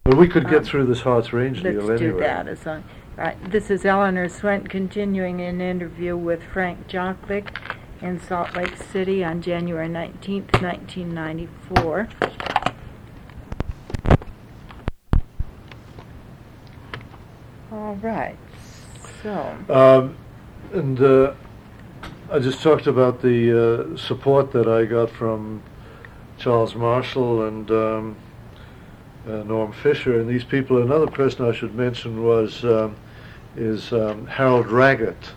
But we could get through this Harts Range deal Let's anyway. do that as long. Right. This is Eleanor Swent continuing an interview with Frank Jochlik in Salt Lake City on January 19th, 1994. All right. So. And I just talked about the support that I got from Charles Marshall and Norm Fisher and these people. Another person I should mention is Harold Raggett,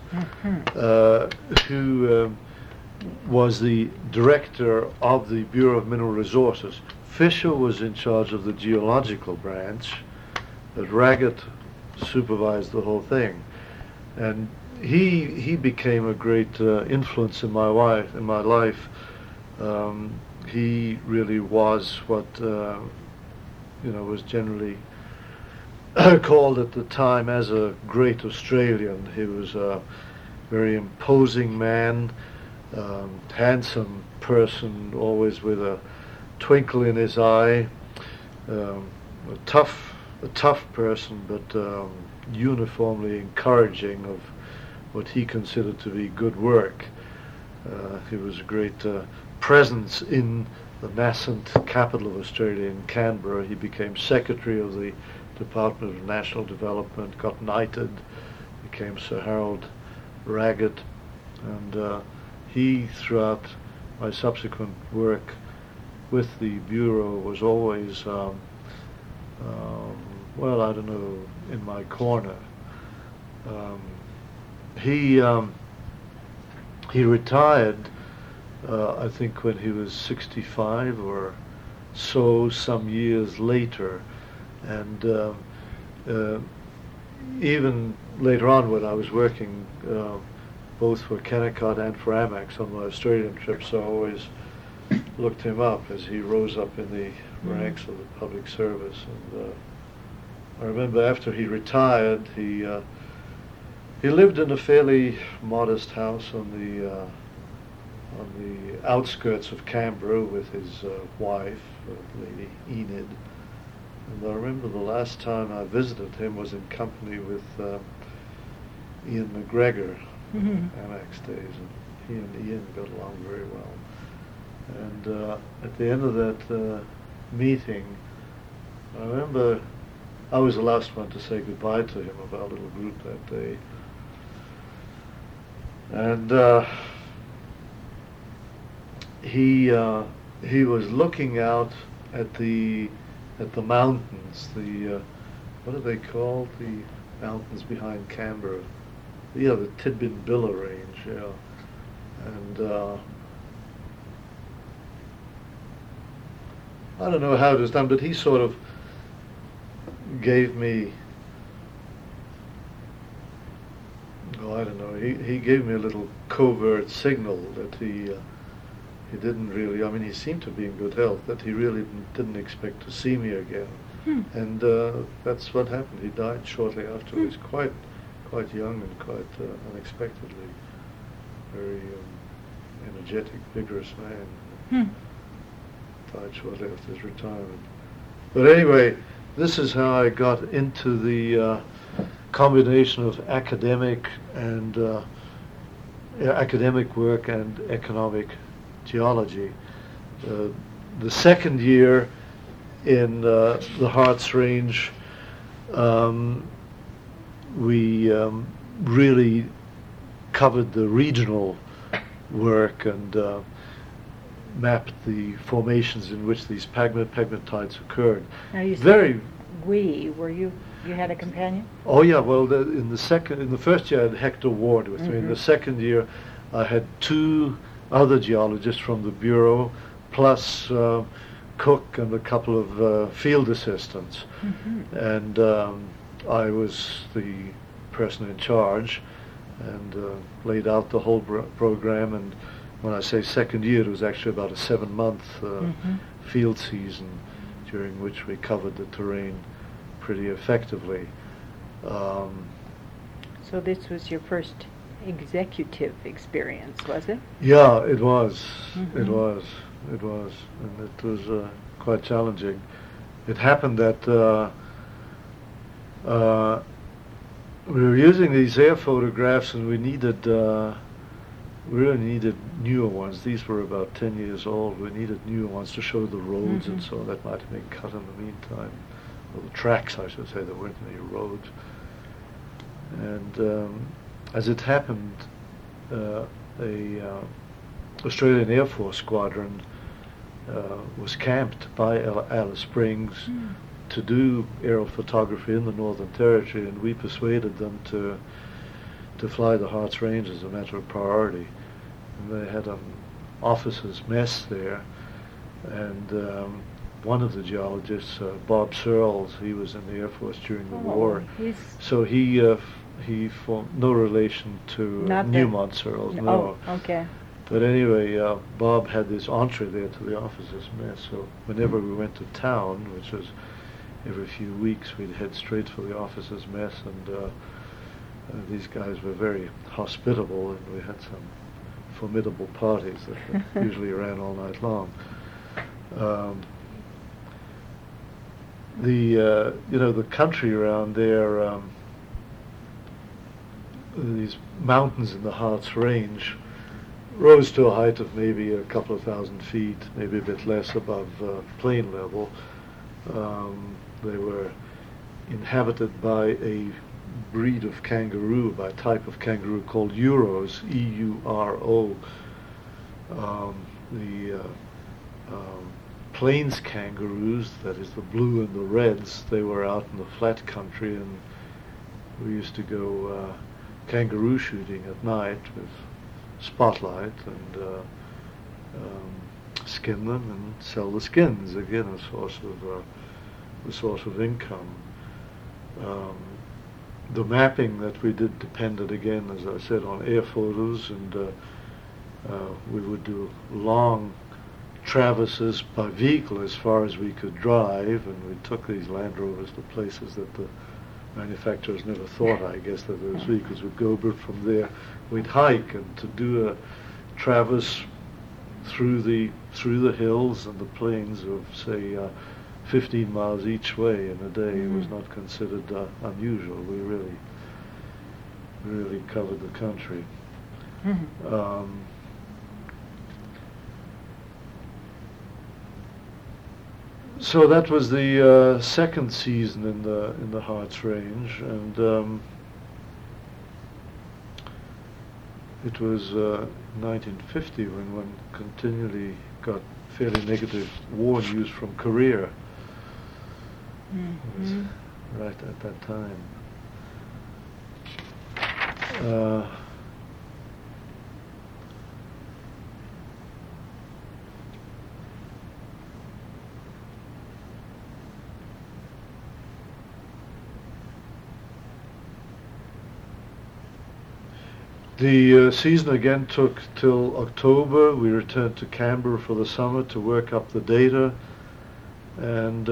who was the director of the Bureau of Mineral Resources. Fisher was in charge of the geological branch, but Raggett supervised the whole thing, and he became a great influence in my life. He really was what was generally called at the time as a great Australian. He was a very imposing man, handsome person, always with a twinkle in his eye, a tough person, but uniformly encouraging of what he considered to be good work. He was a great presence in the nascent capital of Australia, in Canberra. He became secretary of the Department of National Development, got knighted, became Sir Harold Raggett, and he, throughout my subsequent work with the Bureau, was always, in my corner. He retired, I think, when he was 65 or so, some years later, and even later on when I was working both for Kennecott and for Amex on my Australian trips, I always looked him up as he rose up in the ranks of the public service. And I remember after he retired, he lived in a fairly modest house on the outskirts of Canberra with his wife, Lady Enid. And I remember the last time I visited him was in company with Ian McGregor, Amex days, and he and Ian got along very well. And at the end of that meeting, I remember I was the last one to say goodbye to him of our little group that day. And he was looking out at the mountains, what are they called? The mountains behind Canberra. Yeah, the Tidbinbilla Range, yeah. And I don't know how it was done, but he sort of gave me, I don't know, he gave me a little covert signal that he didn't really, he seemed to be in good health, that he really didn't expect to see me again. And that's what happened. He died shortly afterwards, quite young and quite unexpectedly. Very energetic, vigorous man. Died shortly after his retirement. But anyway, this is how I got into the combination of academic work and economic geology. The second year in the Harts Range, we really covered the regional work and mapped the formations in which these pegmatites occurred. Now you said you had a companion? Oh yeah, well in the first year I had Hector Ward with me. In the second year I had two other geologists from the Bureau, plus Cook and a couple of field assistants. And I was the person in charge and laid out the whole program. And when I say second year, it was actually about a 7-month field season during which we covered the terrain pretty effectively. So this was your first executive experience, was it? Yeah, it was. It was, and it was quite challenging. It happened that We were using these air photographs, and we really needed newer ones. These were about 10 years old. We needed newer ones to show the roads and so that might have been cut in the meantime. Or the tracks, I should say. There weren't any roads. And as it happened, a Australian Air Force squadron was camped by Alice Springs to do aerial photography in the Northern Territory, and we persuaded them to fly the Harts Range as a matter of priority. And they had an officers' mess there, and one of the geologists, Bob Searles, he was in the Air Force during the war. So he formed no relation to Newmont Searles. No. Oh, okay. But anyway, Bob had this entree there to the officers' mess. So whenever we went to town, which was every few weeks, we'd head straight for the officers' mess, and these guys were very hospitable, and we had some formidable parties that usually ran all night long. The country around there, these mountains in the Harts Range rose to a height of maybe a couple of thousand feet, maybe a bit less above plain level. They were inhabited by a breed of kangaroo, by a type of kangaroo called Euros, E-U-R-O. The plains kangaroos, that is the blue and the reds, they were out in the flat country, and we used to go kangaroo shooting at night with spotlight and skin them and sell the skins, again a source of income. The mapping that we did depended, again, as I said, on air photos, and we would do long traverses by vehicle as far as we could drive, and we took these Land Rovers to places that the manufacturers never thought, I guess, that those vehicles would go, but from there we'd hike, and to do a traverse through the hills and the plains of, say, 15 miles each way in a day was not considered unusual. We really covered the country. So that was the second season in the Harts Range, and it was 1950 when one continually got fairly negative war news from Korea. It was right at that time. The season again took till October. We returned to Canberra for the summer to work up the data, and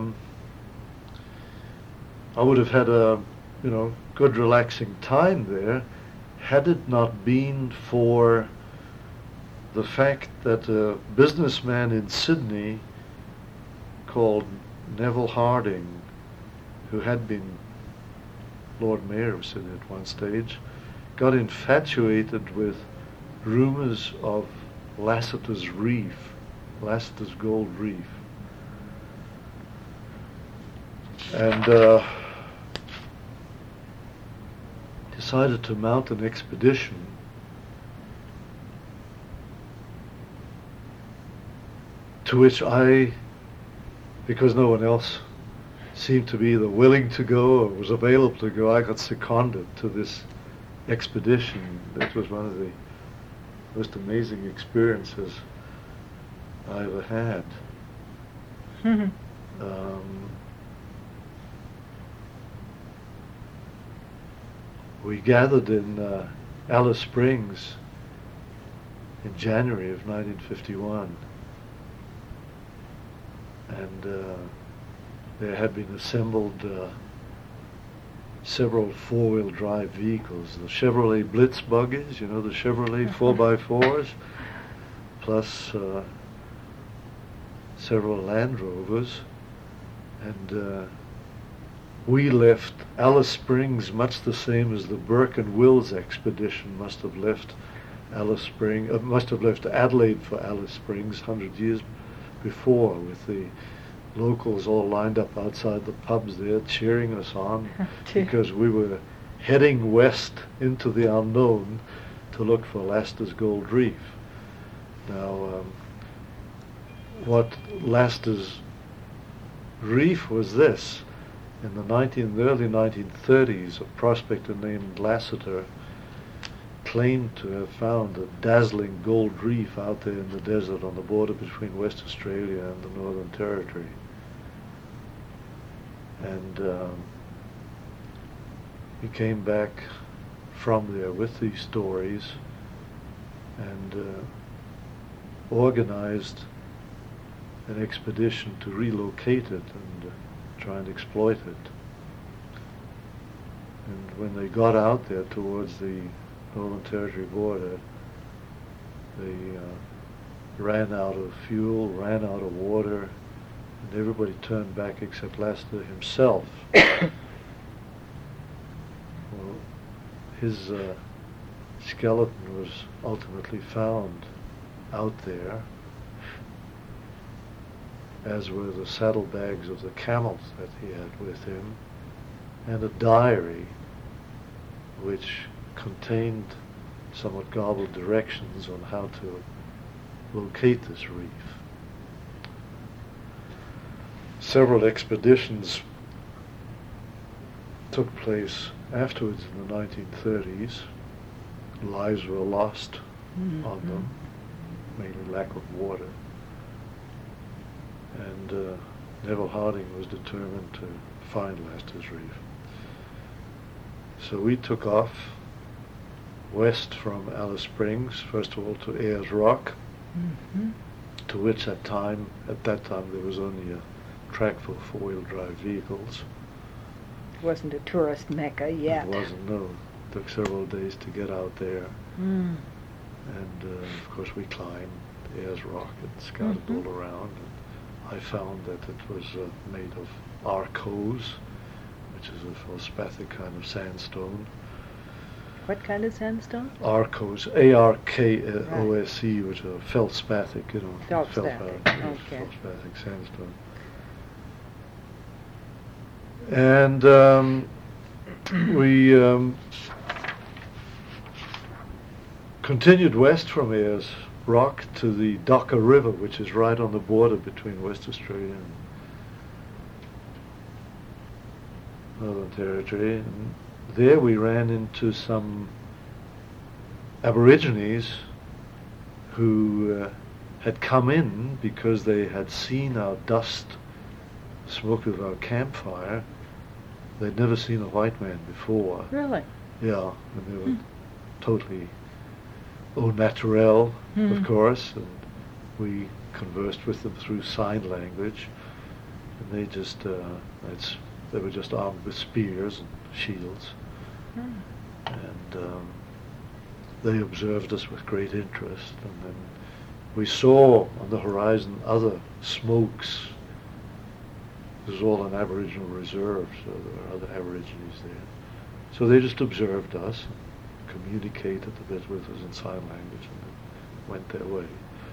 I would have had a good relaxing time there had it not been for the fact that a businessman in Sydney called Neville Harding, who had been Lord Mayor of Sydney at one stage, got infatuated with rumors of Lassiter's Reef, Lassiter's Gold Reef. And decided to mount an expedition to which I, because no one else seemed to be either willing to go or was available to go, I got seconded to this expedition. That was one of the most amazing experiences I ever had. We gathered in Alice Springs in January of 1951, and there had been assembled several four-wheel drive vehicles, the Chevrolet Blitz buggies, the Chevrolet 4x4s, plus several Land Rovers, and we left Alice Springs much the same as the Burke and Wills expedition must have left Adelaide for Alice Springs 100 years before, with the locals all lined up outside the pubs there cheering us on because we were heading west into the unknown to look for Laster's Gold Reef. Now, what Laster's Reef was this. In the early 1930s, a prospector named Lassiter claimed to have found a dazzling gold reef out there in the desert on the border between West Australia and the Northern Territory. And he came back from there with these stories and organized an expedition to relocate it and try and exploit it. And when they got out there towards the Northern Territory border, they ran out of fuel, ran out of water, and everybody turned back except Laster himself. Well, his skeleton was ultimately found out there, as were the saddlebags of the camels that he had with him, and a diary which contained somewhat garbled directions on how to locate this reef. Several expeditions took place afterwards in the 1930s. Lives were lost on them, mainly lack of water. And Neville Harding was determined to find Laster's Reef. So we took off west from Alice Springs, first of all to Ayers Rock, to which at that time there was only a track for four-wheel drive vehicles. It wasn't a tourist mecca yet. It wasn't, no. It took several days to get out there. And of course we climbed Ayers Rock and scouted all around. I found that it was made of arkose, which is a feldspathic kind of sandstone. What kind of sandstone? Arkose, A-R-K-O-S-E, which is a feldspathic, Feldspathic, okay. Feldspathic sandstone. And we continued west from Ayers Rock to the Docker River, which is right on the border between West Australia and Northern Territory. And there we ran into some Aborigines who had come in because they had seen our dust, smoke of our campfire. They'd never seen a white man before. Really? Yeah, and they were totally au naturel, of course, and we conversed with them through sign language, and they just they were just armed with spears and shields, and they observed us with great interest, and then we saw on the horizon other smokes. This was all an Aboriginal reserve, so there were other Aborigines there. So they just observed us, communicated a bit with us in sign language, and then went their way.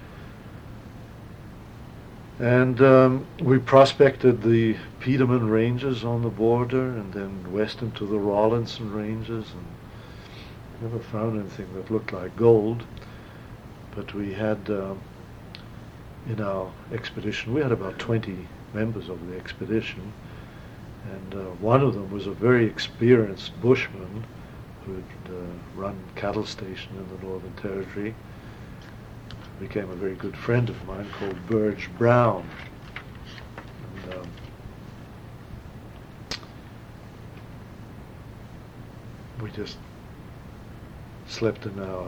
And we prospected the Peterman Ranges on the border, and then west into the Rawlinson Ranges, and never found anything that looked like gold. But we had, in our expedition, we had about 20 members of the expedition, and one of them was a very experienced bushman who'd run cattle station in the Northern Territory. Became a very good friend of mine called Burge Brown. And, we just slept in our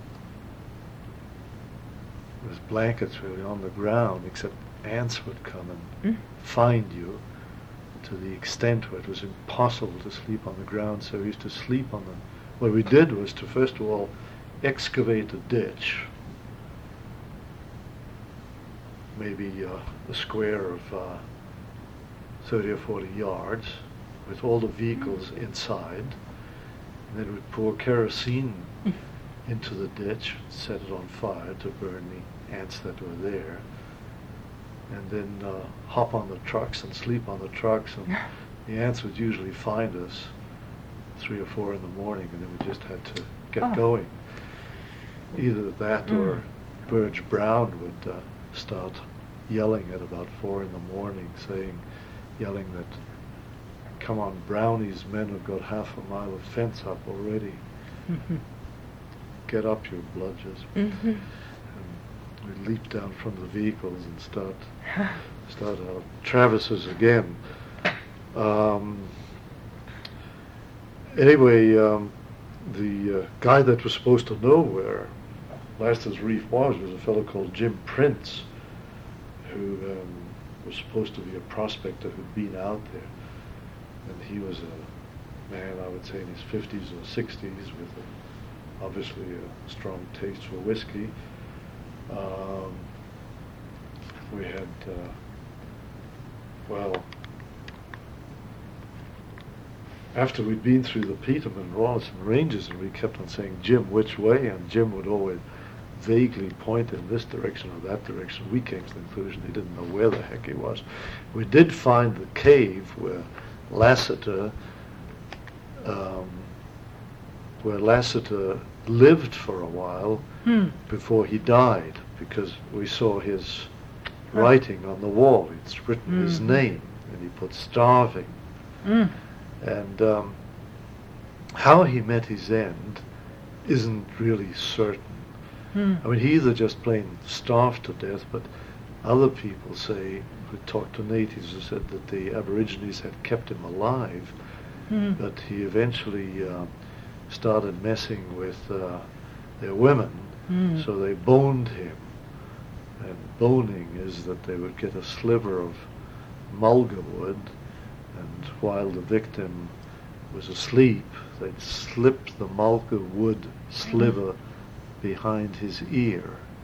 blankets really on the ground, except ants would come and find you, to the extent where it was impossible to sleep on the ground. So we used to sleep on them. What we did was to first of all excavate a ditch, maybe a square of 30 or 40 yards, with all the vehicles inside, and then we'd pour kerosene into the ditch, set it on fire to burn the ants that were there, and then hop on the trucks and sleep on the trucks, and the ants would usually find us 3 or 4 in the morning, and then we just had to get going. Either that or Burge Brown would start yelling at about 4 in the morning, yelling that, "Come on, Brownie's men have got half a mile of fence up already. Get up, you bludgers." And we leap down from the vehicles and start our traverses again. Anyway, the guy that was supposed to know where Lasseter's Reef was a fellow called Jim Prince, who was supposed to be a prospector who'd been out there. And he was a man, I would say, in his 50s or 60s, with obviously a strong taste for whiskey. We had, after we'd been through the Peterman, Rawlinson Ranges, and we kept on saying, "Jim, which way?" And Jim would always vaguely point in this direction or that direction. We came to the conclusion he didn't know where the heck he was. We did find the cave where Lasseter lived for a while before he died, because we saw his writing on the wall. It's written his name, and he put "starving." And how he met his end isn't really certain. I mean, he either just plain starved to death, but other people say, who talked to natives, who said that the Aborigines had kept him alive, but he eventually started messing with their women, so they boned him. And boning is that they would get a sliver of mulga wood, and while the victim was asleep, they'd slip the mulga wood sliver behind his ear.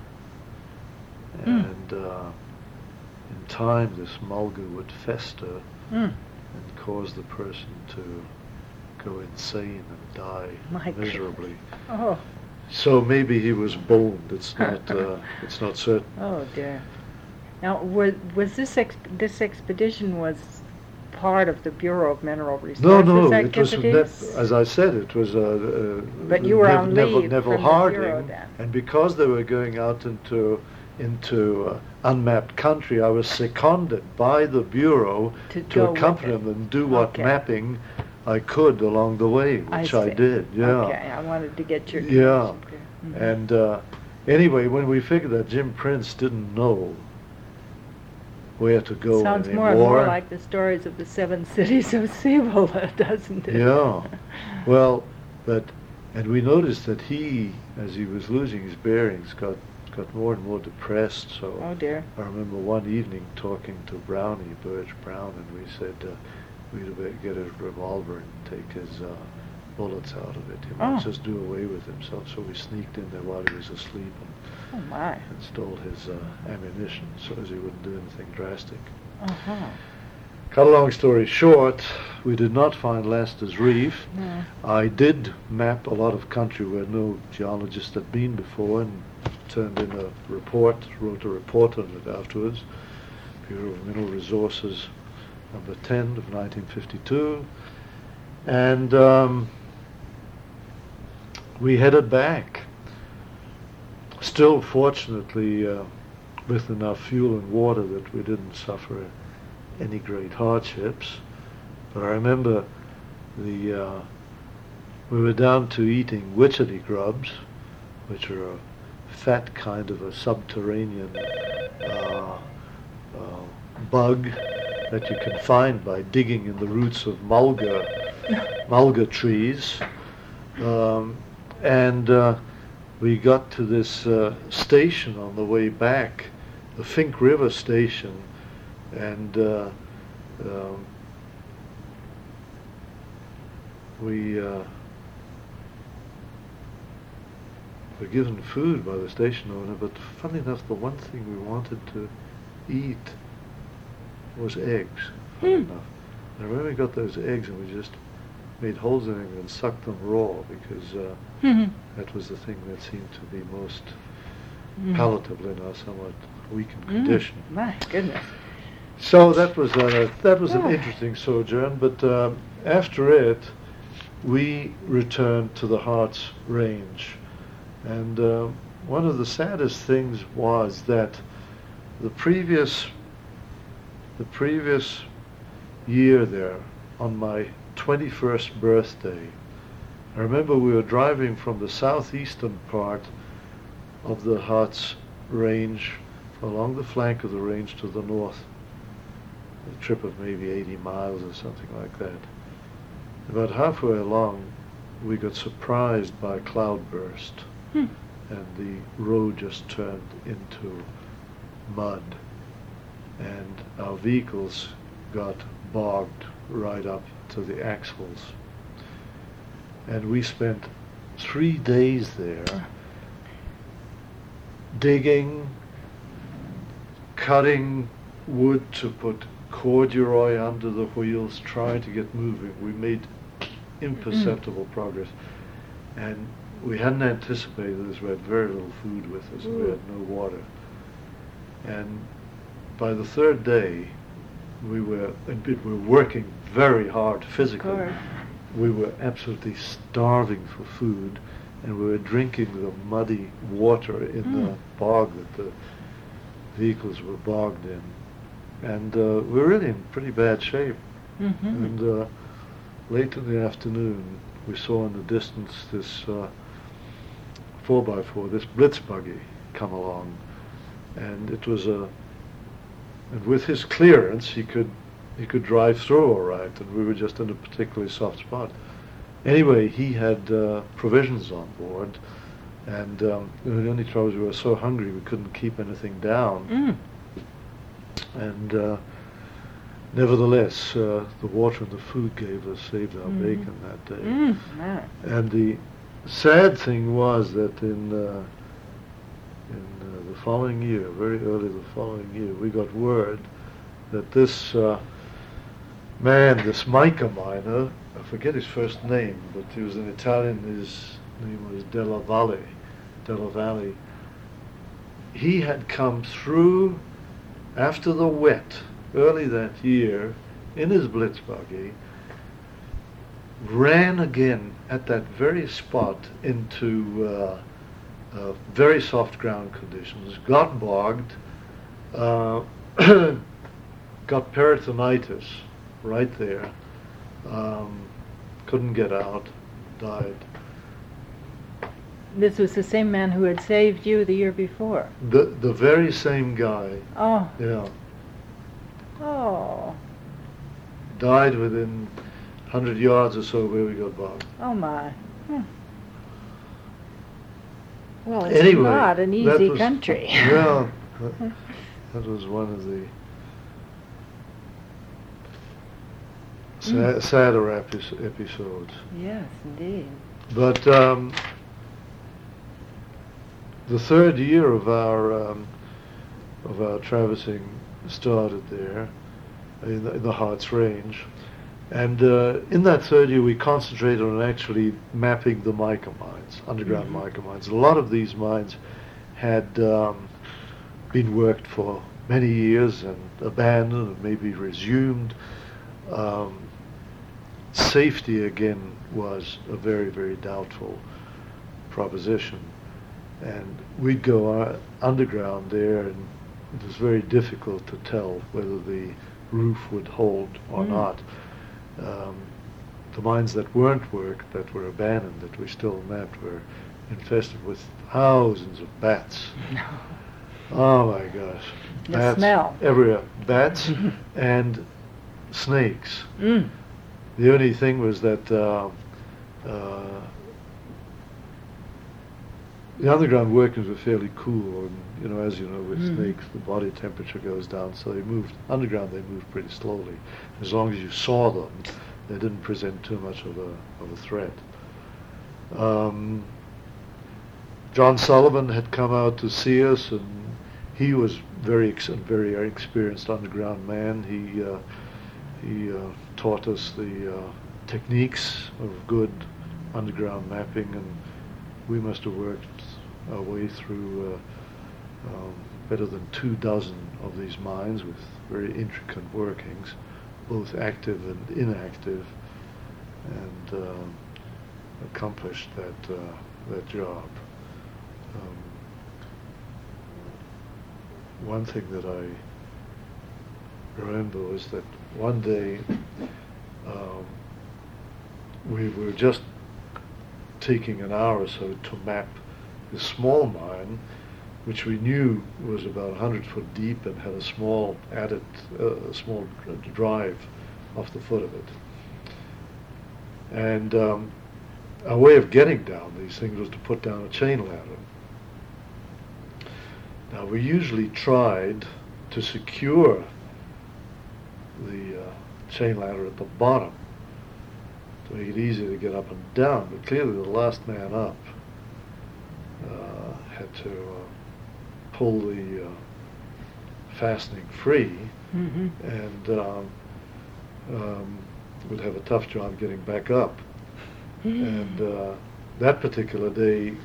And in time, this mulga would fester and cause the person to go insane and die miserably. Oh. So maybe he was boned. It's not certain. Oh dear. Now, was this expedition was part of the Bureau of Mineral Resources activities? It was, as I said, it was but you were on leave Neville from Harding, the Bureau then. And because they were going out into unmapped country, I was seconded by the Bureau to accompany them and do what mapping I could along the way, which I did. Yeah. Okay, I wanted to get your connection. And anyway, when we figured that Jim Prince didn't know where to go Sounds anymore. Sounds more like the stories of the 7 cities of Cibola, doesn't it? Yeah. Well, and we noticed that he, as he was losing his bearings, got more and more depressed. So oh dear. I remember one evening talking to Brownie, Burge Brown, and we said we'd better get his revolver and take his bullets out of it. He might just do away with himself. So we sneaked in there while he was asleep and stole his ammunition so as he wouldn't do anything drastic. Cut a long story short, we did not find Lasseter's Reef. No. I did map a lot of country where no geologist had been before, and turned in a report, wrote a report on it afterwards. Bureau of Mineral Resources, number 10 of 1952. And we headed back. Still, fortunately, with enough fuel and water that we didn't suffer any great hardships. But I remember we were down to eating witchetty grubs, which are a fat kind of a subterranean bug that you can find by digging in the roots of mulga trees. And we got to this station on the way back, the Fink River station, and we were given food by the station owner, but funny enough, the one thing we wanted to eat was eggs, funny enough. And I remember we got those eggs and we just made holes in them and sucked them raw because that was the thing that seemed to be most palatable in our somewhat weakened condition. My goodness. So that was an interesting sojourn. But after it, we returned to the Harz Range, and one of the saddest things was that the previous year there, on my 21st birthday, I remember we were driving from the southeastern part of the Harz Range along the flank of the range to the north, a trip of maybe 80 miles or something like that. About halfway along, we got surprised by a cloudburst, and the road just turned into mud, and our vehicles got bogged right up to the axles. And we spent 3 days there digging, cutting wood to put corduroy under the wheels, trying to get moving. We made imperceptible progress, and we hadn't anticipated this. We had very little food with us, and we had no water. And by the third day, we were working very hard physically. We were absolutely starving for food, and we were drinking the muddy water in the bog that the vehicles were bogged in. And we were really in pretty bad shape. And late in the afternoon, we saw in the distance this 4x4, this blitz buggy, come along. And it was and with his clearance, he could drive through all right, and we were just in a particularly soft spot. Anyway, he had provisions on board, and the only trouble was we were so hungry we couldn't keep anything down. And nevertheless, the water and the food saved our bacon that day. And the sad thing was that in the following year, very early the following year, we got word that this man, this mica miner, I forget his first name, but he was an Italian, his name was Della Valle. He had come through after the wet early that year in his blitz buggy, ran again at that very spot into very soft ground conditions, got bogged, got peritonitis right there, couldn't get out, died. This was the same man who had saved you the year before. The very same guy. Oh. Yeah. Oh. Died within 100 yards or so where we got bogged. Oh my. Well, it's anyway, not an easy country. Yeah, that was one of the sadder episodes. Yes, indeed. But the third year of our traversing started there in the Harz Range, and in that third year we concentrated on actually mapping the mica mines, underground mica mines. A lot of these mines had been worked for many years and abandoned and maybe resumed. Safety again was a very, very doubtful proposition, and we'd go underground there, and it was very difficult to tell whether the roof would hold or not. The mines that weren't worked, that were abandoned, that we still mapped, were infested with thousands of bats. Oh my gosh. The Bats smell. everywhere. Bats and snakes. The only thing was that the underground workings were fairly cool, and as you know, with snakes, the body temperature goes down, so they moved pretty slowly. As long as you saw them, they didn't present too much of a threat. John Sullivan had come out to see us, and he was very experienced underground man. He taught us the techniques of good underground mapping, and we must have worked our way through better than 24 of these mines with very intricate workings, both active and inactive, and accomplished that job. One thing that I remember was that one day we were just taking an hour or so to map this small mine, which we knew was about 100 foot deep and had a small small drive off the foot of it. And our way of getting down these things was to put down a chain ladder. Now, we usually tried to secure the chain ladder at the bottom to make it easier to get up and down, but clearly the last man up had to pull the fastening free, and would have a tough job getting back up. And that particular day,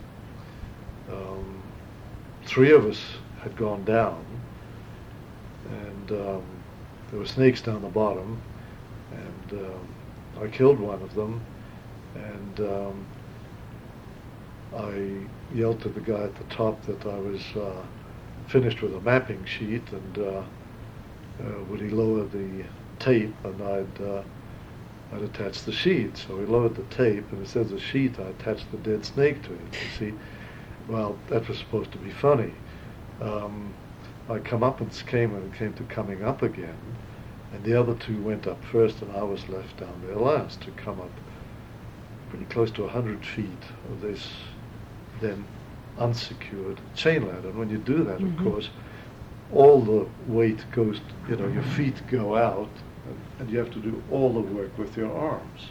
3 of us had gone down, and there were snakes down the bottom, and I killed one of them, and I yelled to the guy at the top that I was finished with a mapping sheet, and would he lower the tape, and I'd attach the sheet. So he lowered the tape, and instead of the sheet, I attached the dead snake to it. You see, well, that was supposed to be funny. I come up and came when it came to coming up again, and the other 2 went up first, and I was left down there last to come up pretty close to 100 feet of this then unsecured chain ladder. And when you do that, of course, all the weight goes, your feet go out, and you have to do all the work with your arms.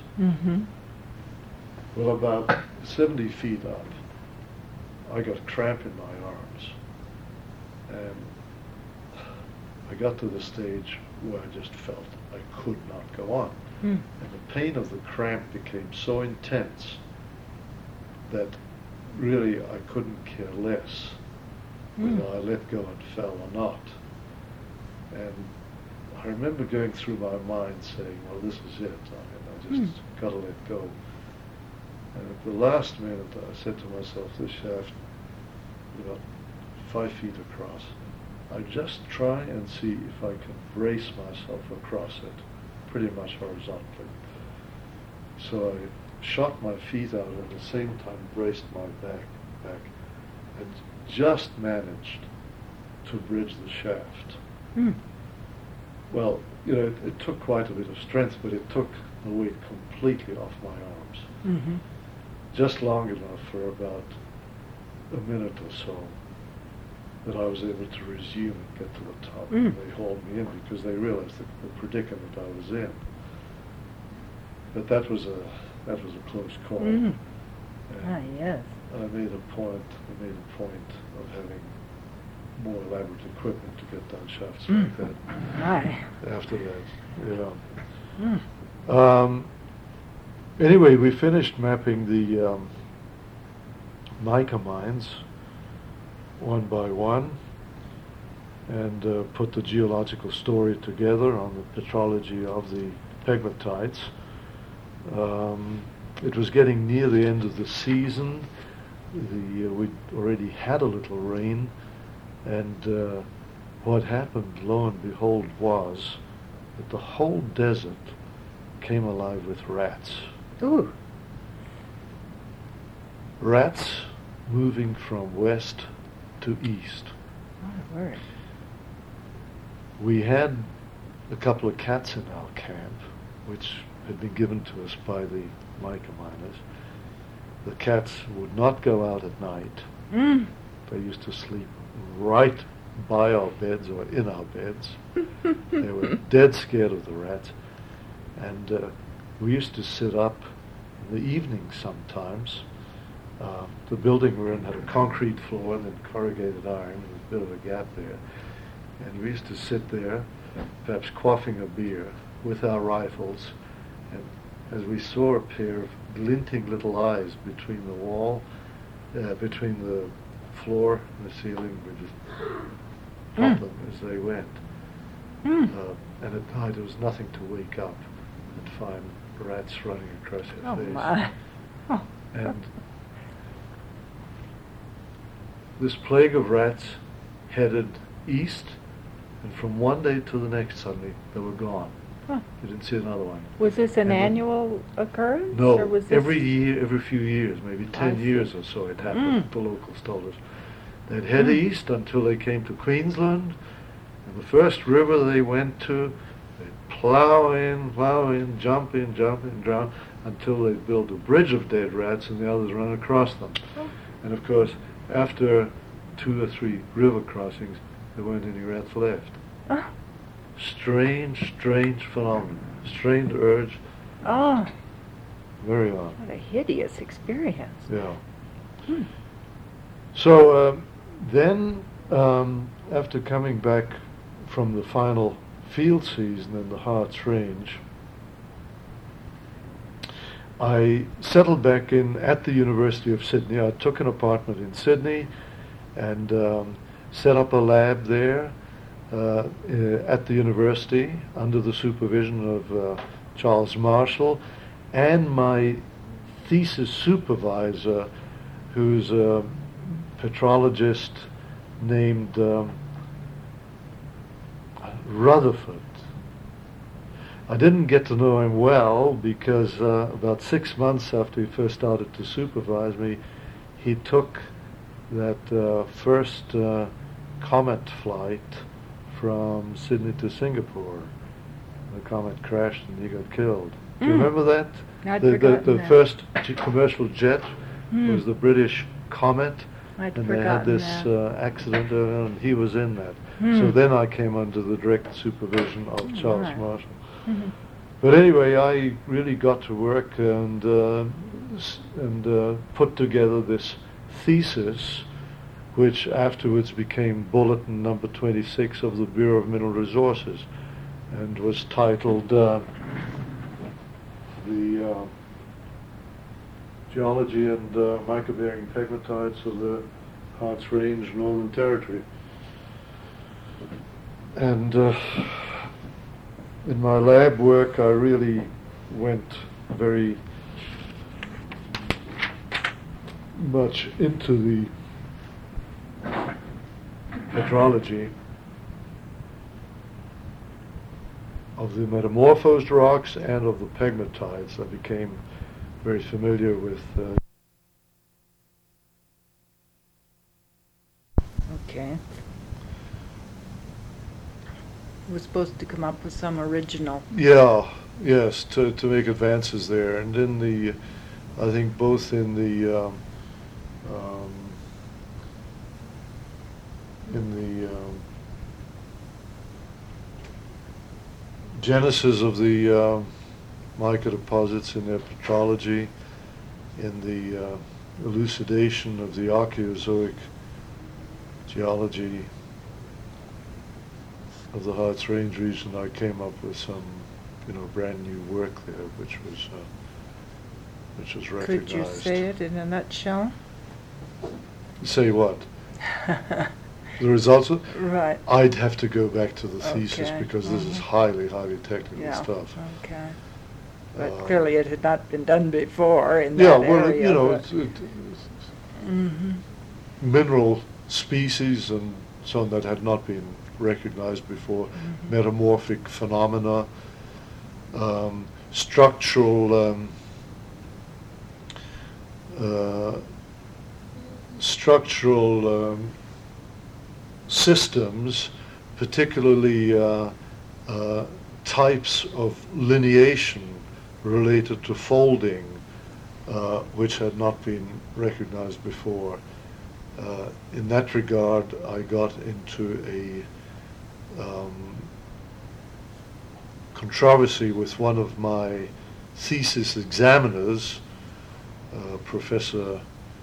Well, about 70 feet up, I got cramp in my arms, and I got to the stage where I just felt I could not go on. And the pain of the cramp became so intense that really I couldn't care less whether I let go and fell or not. And I remember going through my mind saying, well, this is it. I just got to let go. And at the last minute, I said to myself, this shaft is about 5 feet across. I just try and see if I can brace myself across it, pretty much horizontally. So I shot my feet out and at the same time braced my back, and just managed to bridge the shaft. Well, it took quite a bit of strength, but it took the weight completely off my arms. Just long enough for about a minute or so that I was able to resume and get to the top. And they hauled me in because they realized the predicament I was in. But that was a close call. Yes. I made a point of having more elaborate equipment to get down shafts like that. After that, anyway, we finished mapping the mica mines one by one, and put the geological story together on the petrology of the pegmatites. It was getting near the end of the season. We'd already had a little rain, and what happened, lo and behold, was that the whole desert came alive with rats. Ooh. Rats moving from west to east. My word. We had a couple of cats in our camp, which had been given to us by the mica miners. The cats would not go out at night. They used to sleep right by our beds or in our beds. They were dead scared of the rats. And we used to sit up in the evening sometimes. The building we're in had a concrete floor and then corrugated iron. There was a bit of a gap there. And we used to sit there, perhaps quaffing a beer, with our rifles, and as we saw a pair of glinting little eyes between the wall, between the floor and the ceiling, we just popped them as they went. And at night there was nothing to wake up and find rats running across your face. My. Oh. And this plague of rats headed east, and from one day to the next, suddenly they were gone. Huh. You didn't see another one. Was this an annual occurrence? No, or was this every year, every few years, maybe 10 years or so it happened. The locals told us. They'd head east until they came to Queensland, and the first river they went to, they'd plow in, jump in, drown, until they built a bridge of dead rats and the others run across them. Oh. And of course, after 2 or 3 river crossings, there weren't any rats left. Oh. Strange phenomenon. Strange urge. Oh, Very odd. what a hideous experience. Yeah. So then, after coming back from the final field season in the Harts Range, I settled back in at the University of Sydney. I took an apartment in Sydney and set up a lab there at the university under the supervision of Charles Marshall and my thesis supervisor, who's a petrologist named Rutherford. I didn't get to know him well because about 6 months after he first started to supervise me, he took that first comet flight from Sydney to Singapore. The comet crashed and he got killed. Do you remember that? I'd The forgotten that. first commercial jet was the British Comet, I'd and they had forgotten this that. accident, and he was in that. So then I came under the direct supervision of Charles Right. Marshall. But anyway, I really got to work and put together this thesis, which afterwards became Bulletin number 26 of the Bureau of Mineral Resources, and was titled the Geology and Microbearing Pegmatites of the Harts Range, Northern Territory. And in my lab work, I really went very much into the petrology of the metamorphosed rocks and of the pegmatites. I became very familiar with Okay. We're supposed to come up with some original. yes, to make advances there. And in the, I think both in the genesis of the mica deposits, in their petrology, in the elucidation of the Archaeozoic geology of the Harts Range region, I came up with some, brand new work there, which was recognized. Could you say it in a nutshell? Say what? The results? Right. I'd have to go back to the thesis Okay. because this is highly, highly technical Yeah. stuff. Okay. But clearly it had not been done before in that Yeah, well, area. it's mineral species and so on that had not been recognized before, metamorphic phenomena, structural systems, particularly types of lineation related to folding, which had not been recognized before. In that regard, I got into a controversy with one of my thesis examiners, Professor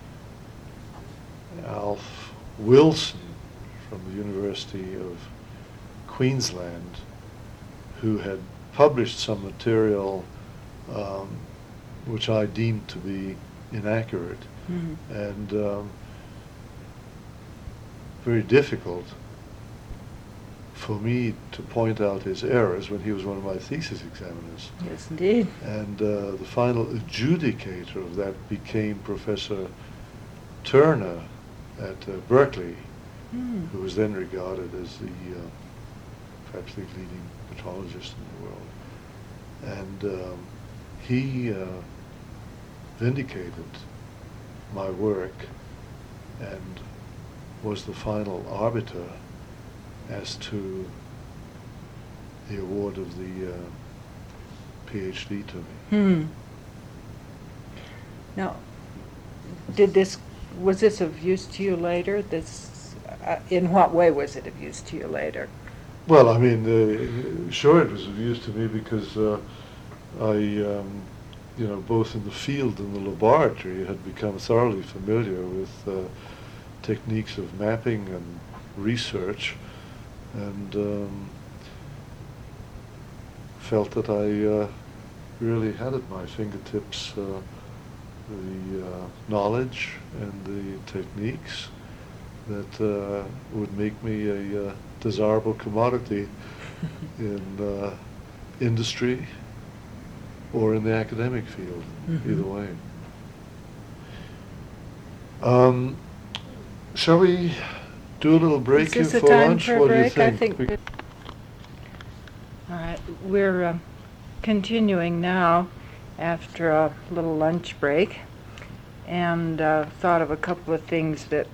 Alf Wilson from the University of Queensland, who had published some material which I deemed to be inaccurate and very difficult for me to point out his errors when he was one of my thesis examiners. Yes, indeed. And the final adjudicator of that became Professor Turner at Berkeley, who was then regarded as the perhaps the leading metrologist in the world. And he vindicated my work and was the final arbiter as to the award of the PhD to me. Now, was this of use to you later? In what way was it of use to you later? Well, I mean, sure, it was of use to me because I, both in the field and the laboratory, had become thoroughly familiar with techniques of mapping and research, and felt that I really had at my fingertips the knowledge and the techniques that would make me a desirable commodity in industry or in the academic field, either way. Shall we do a little break here for lunch? What do you think? I think all right, we're continuing now after a little lunch break, and thought of a couple of things that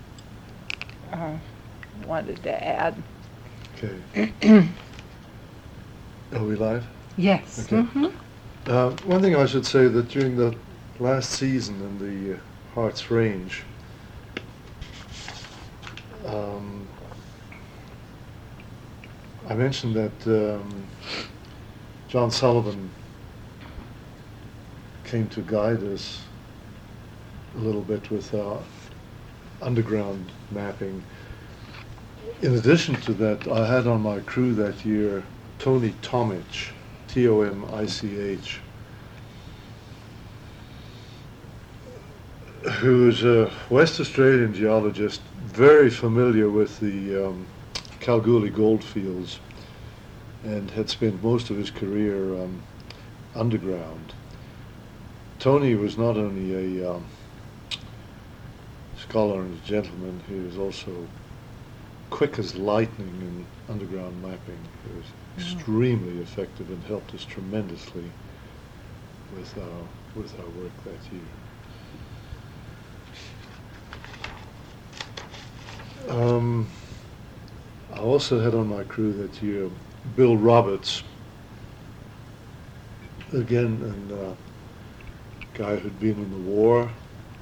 wanted to add. Okay. Are we live? Yes. Okay. One thing I should say that during the last season in the Harz Range, I mentioned that John Sullivan came to guide us a little bit with underground mapping. In addition to that, I had on my crew that year Tony Tomich, T-O-M-I-C-H, who is a West Australian geologist, very familiar with the Kalgoorlie goldfields, and had spent most of his career underground. Tony was not only a scholar and a gentleman, he was also quick as lightning in underground mapping. He was extremely effective and helped us tremendously with our work that year. I also had on my crew that year Bill Roberts, again a guy who'd been in the war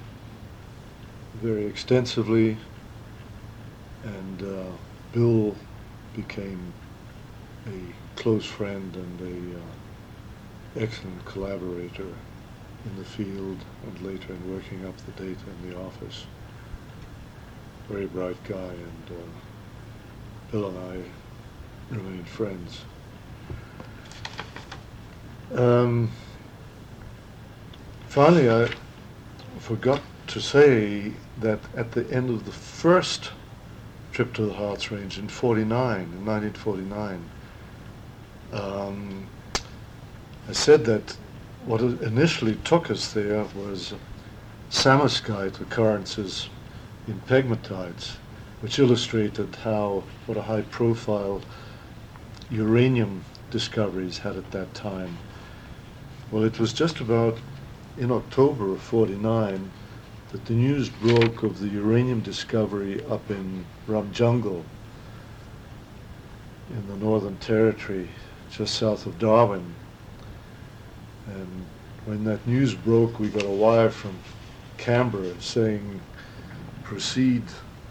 very extensively, and Bill became a close friend and a excellent collaborator in the field and later in working up the data in the office. Very bright guy, and Bill and I remained friends. Finally, I forgot to say that at the end of the first trip to the Harz Range in 1949, I said that what initially took us there was Samarskite occurrences in pegmatites, which illustrated what a high profile uranium discoveries had at that time. Well, it was just about in October of 49 that the news broke of the uranium discovery up in Rumjungle in the Northern Territory, just south of Darwin. And when that news broke, we got a wire from Canberra saying, proceed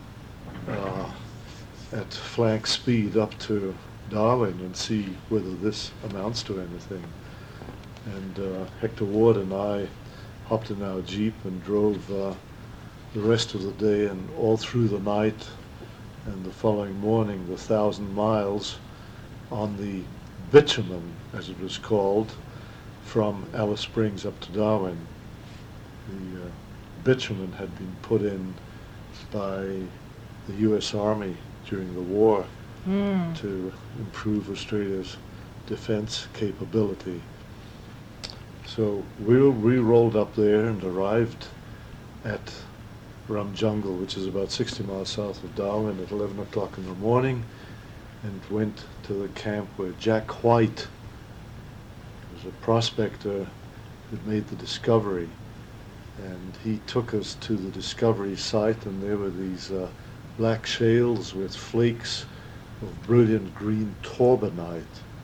at flank speed up to Darwin and see whether this amounts to anything. And Hector Ward and I hopped in our Jeep and drove the rest of the day and all through the night and the following morning, the 1,000 miles on the bitumen, as it was called, from Alice Springs up to Darwin. The bitumen had been put in by the U.S. Army during the war to improve Australia's defense capability. So we rolled up there and arrived at Rum Jungle, which is about 60 miles south of Darwin, at 11 o'clock in the morning, and went to the camp where Jack White, who was a prospector who'd made the discovery, and he took us to the discovery site, and there were these black shales with flakes of brilliant green torbanite,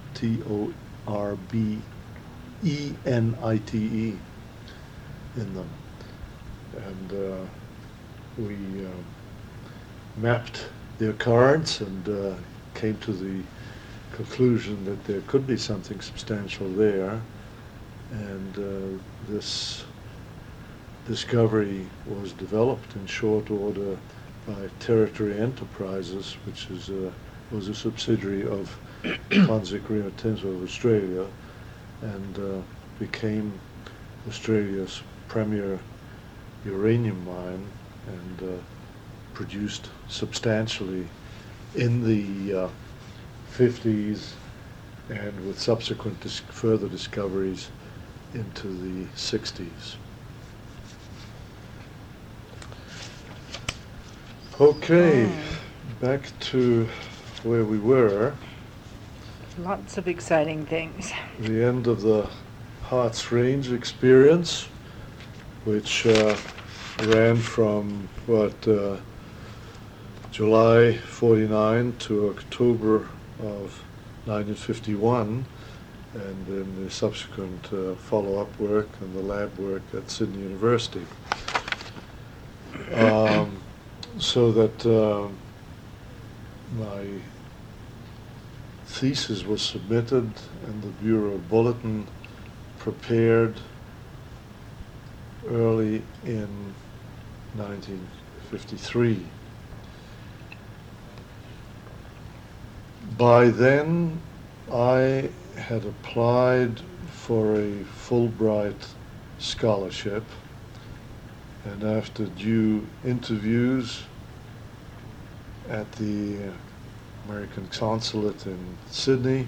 Torbenite, in them. And we mapped the occurrence and came to the conclusion that there could be something substantial there. And this discovery was developed in short order by Territory Enterprises, which was a subsidiary of Consett Rio Tinto of Australia, and became Australia's premier uranium mine, and produced substantially in the 50s, and with subsequent further discoveries into the 60s. Okay, back to where we were. Lots of exciting things. The end of the Harts Range experience, which ran from July 49 to October of 1951, and then the subsequent follow-up work and the lab work at Sydney University. So that my thesis was submitted and the Bureau Bulletin prepared early in 1953. By then, I had applied for a Fulbright scholarship, and after due interviews at the American Consulate in Sydney,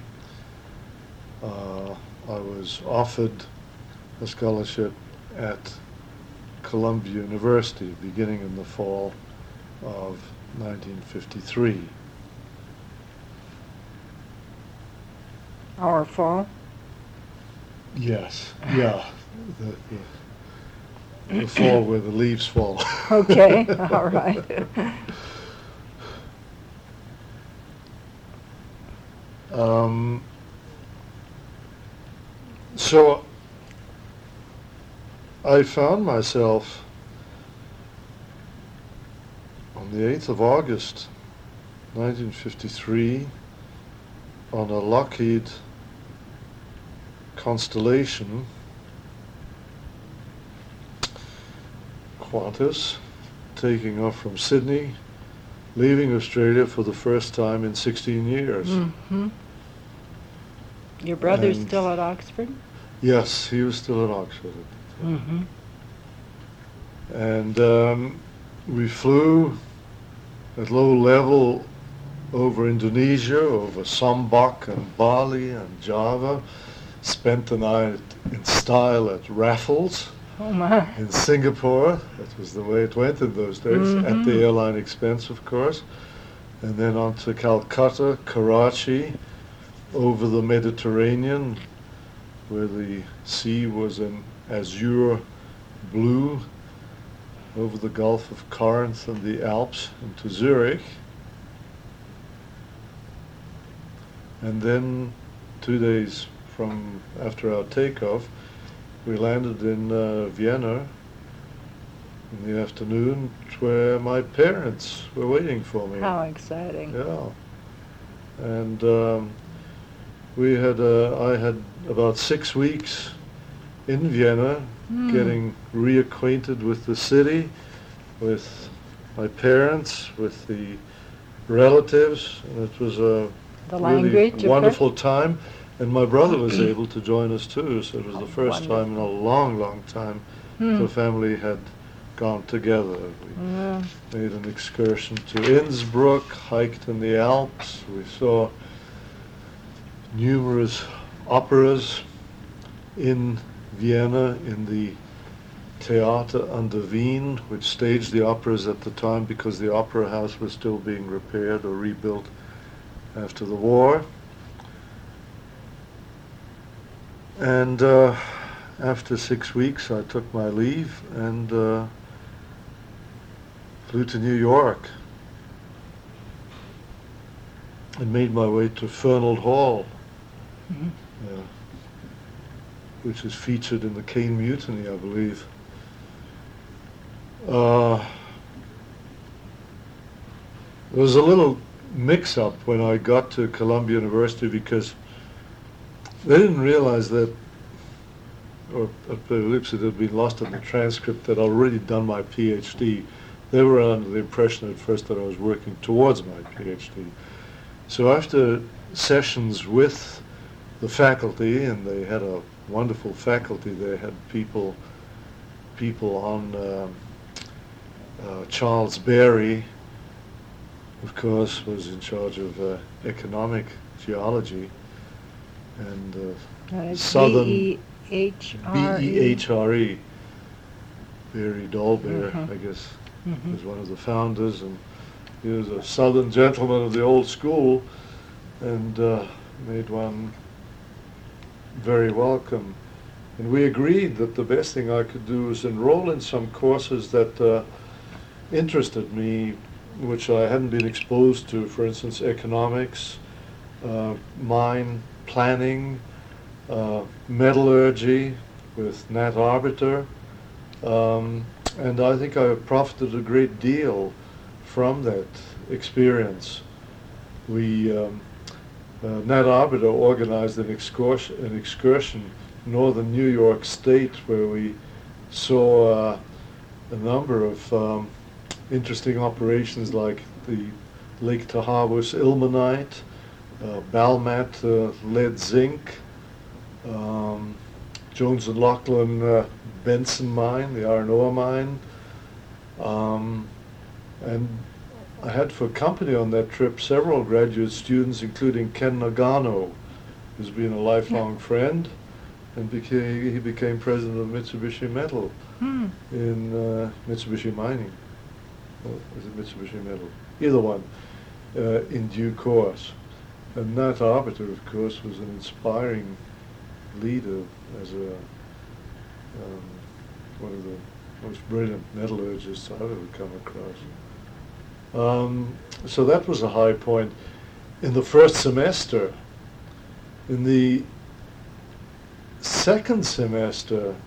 I was offered a scholarship at Columbia University beginning in the fall of 1953. Our fall? Yes, yeah. The fall where the leaves fall. Okay, all right. So I found myself on the 8th of August 1953 on a Lockheed Constellation Qantas, taking off from Sydney, leaving Australia for the first time in 16 years. Mm-hmm. Your brother's And still at Oxford? Yes, he was still at Oxford. Mm-hmm. And we flew at low level over Indonesia, over Lombok and Bali and Java, spent the night in style at Raffles Oh my. in Singapore. That was the way it went in those days, at the airline expense, of course. And then on to Calcutta, Karachi, over the Mediterranean, where the sea was an azure blue, over the Gulf of Corinth and the Alps into Zurich. And then 2 days from after our takeoff, we landed in Vienna in the afternoon, where my parents were waiting for me. How exciting. Yeah. And I had about 6 weeks in Vienna, getting reacquainted with the city, with my parents, with the relatives, and it was a The really language, wonderful time. And my brother was able to join us too, so it was the first time in a long, long time the family had gone together. We made an excursion to Innsbruck, hiked in the Alps. We saw numerous operas in Vienna, in the Theater an der Wien, which staged the operas at the time because the opera house was still being repaired or rebuilt after the war. And after 6 weeks, I took my leave and flew to New York and made my way to Fernald Hall, which is featured in the Caine Mutiny, I believe. There was a little mix-up when I got to Columbia University because they didn't realize that, or perhaps it had been lost in the transcript, that I'd already done my PhD. They were under the impression at first that I was working towards my PhD. So after sessions with the faculty, and they had a wonderful faculty, they had people on Charles Berry, of course, was in charge of economic geology, and Southern B-E-H-R-E. Barry Dolbear, I guess, was one of the founders, and he was a Southern gentleman of the old school, and made one very welcome. And we agreed that the best thing I could do was enroll in some courses that interested me, which I hadn't been exposed to, for instance, economics, mine planning, metallurgy with Nat Arbiter, and I think I profited a great deal from that experience. Nat Arbiter organized an excursion in northern New York State where we saw a number of interesting operations like the Lake Tahoe ilmenite, Balmat lead zinc, Jones and Lachlan Benson mine, the iron ore mine, and I had for company on that trip several graduate students, including Ken Nagano, who's been a lifelong friend, and he became president of Mitsubishi Metal in Mitsubishi Mining. Or is it Mitsubishi Metal? Either one, in due course. And Nat Arbiter, of course, was an inspiring leader as one of the most brilliant metallurgists I've ever come across. So that was a high point. In the first semester, in the second semester,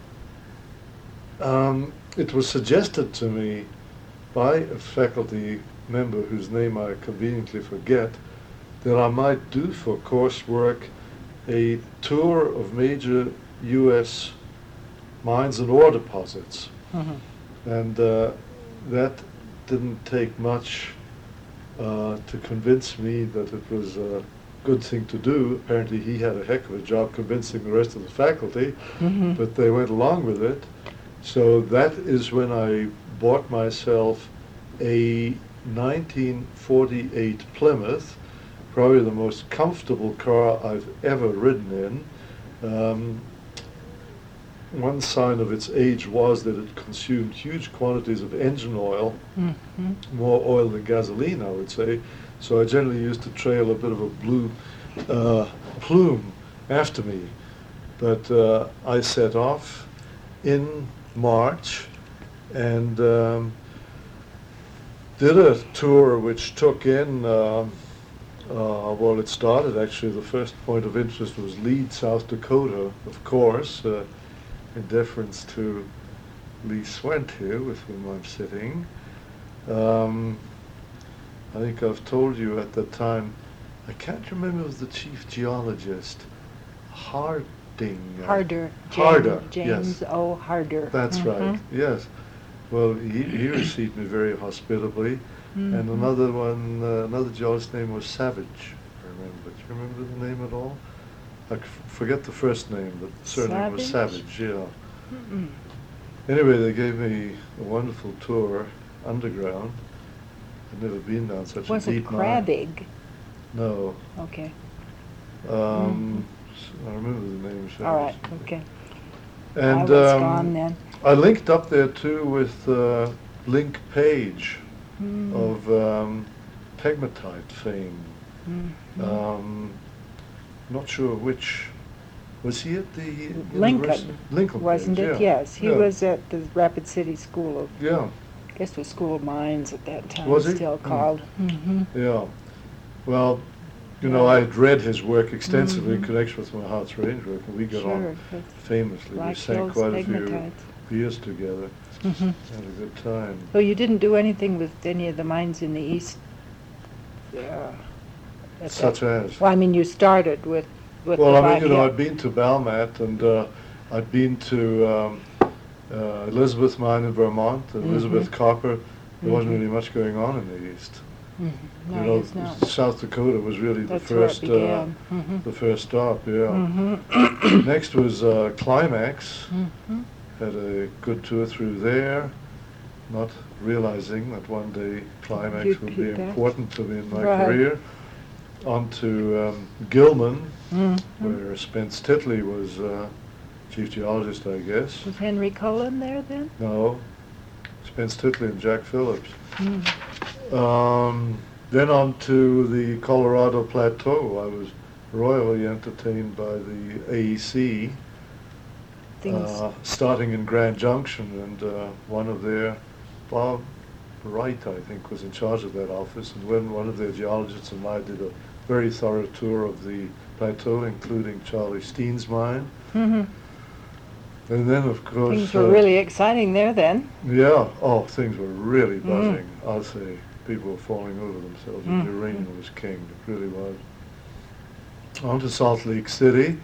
it was suggested to me by a faculty member whose name I conveniently forget, that I might do for coursework a tour of major U.S. mines and ore deposits. And that didn't take much to convince me that it was a good thing to do. Apparently he had a heck of a job convincing the rest of the faculty, but they went along with it. So that is when I bought myself a 1948 Plymouth, probably the most comfortable car I've ever ridden in. One sign of its age was that it consumed huge quantities of engine oil, more oil than gasoline, I would say. So I generally used to trail a bit of a blue plume after me. But I set off in March and did a tour which took in, well, it started actually, the first point of interest was Lead, South Dakota, of course, in deference to Lee Swent here, with whom I'm sitting. I think I've told you at that time, I can't remember if it was the chief geologist, Harder. James yes. O. Harder. That's right, yes. Well, he received me very hospitably. And another geologist's name was Savage, I remember. Do you remember the name at all? forget the first name, but the surname was Savage? Savage, yeah. Mm-mm. Anyway, they gave me a wonderful tour underground. I'd never been down such Was a it deep mine. Crabbig? No. Okay. I remember the name. All right. Okay. And I was gone then. I linked up there too with Link Page Mm. of pegmatite fame. Mhm. Not sure which. Was he at the Lincoln, university? Lincoln, wasn't Page, it? yeah. Yes, he Yeah. was at the Rapid City School of, Yeah, I guess it was School of Mines at that time. Was he? Still Mm. called. Mm-hmm. yeah. Well, you know, Yeah. I had read his work extensively in Mhm. connection with my Hart's Range work, and we got Sure. on that's famously. Black We sang Hills quite a few pegmatites. years together. Mm-hmm. Had a good time. So you didn't do anything with any of the mines in the east? At Such as. well, I mean, you started with Well, the I mean, you know, Black I'd been to Balmat, and I'd been to Elizabeth Mine in Vermont, and Elizabeth Copper. There wasn't Mhm. really much going on in the east. Mhm. No, You know, it's not. South Dakota was really That's the where it first, began. Mhm. the first stop. Yeah. Mhm. Next was Climax. Mhm. Had a good tour through there, not realizing that one day Climax You'd would be keep that. important to me in my Right. career. On to Gilman, Mhm. where Spence Titley was chief geologist, I guess. Was Henry Cullen there then? No, Spence Titley and Jack Phillips. Mm. Then on to the Colorado Plateau. I was royally entertained by the AEC, Things. starting in Grand Junction, and one of their, Bob Wright, I think, was in charge of that office, and when one of their geologists and I did a very thorough tour of the plateau, including Charlie Steen's mine. Mhm. And then, of course... Things were really exciting there then. Yeah, oh, things were really Mm. buzzing. I'll say people were falling over themselves. Mm. The uranium was king, it really was. On to Salt Lake City,